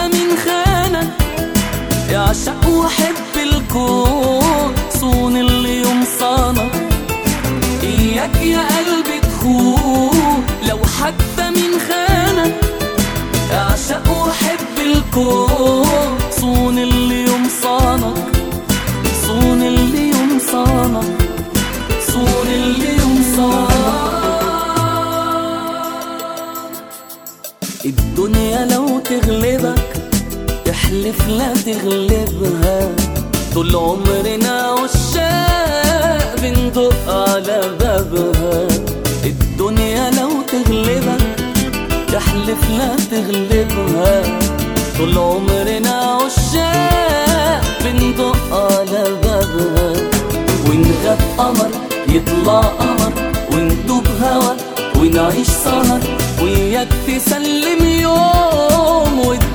من خانك، يعشق وحب الكون، صون اللي يوم صانك. إياك يا قلبي تخون لو حتى من خانك، يعشق وحب الكون، صون اللي يوم صانك، صون اللي يوم صانك، صون اللي يوم صانك. الدنيا لو تغلبك تحلف لا تغلبها، طول عمرنا عشاق بندق على بابها. الدنيا لو تغلبك تحلف لا تغلبها، طول عمرنا عشاق بندق على بابها. ونغاب قمر يطلع قمر، وندوب هوا ونعيش سهر، وياك تسلم يوم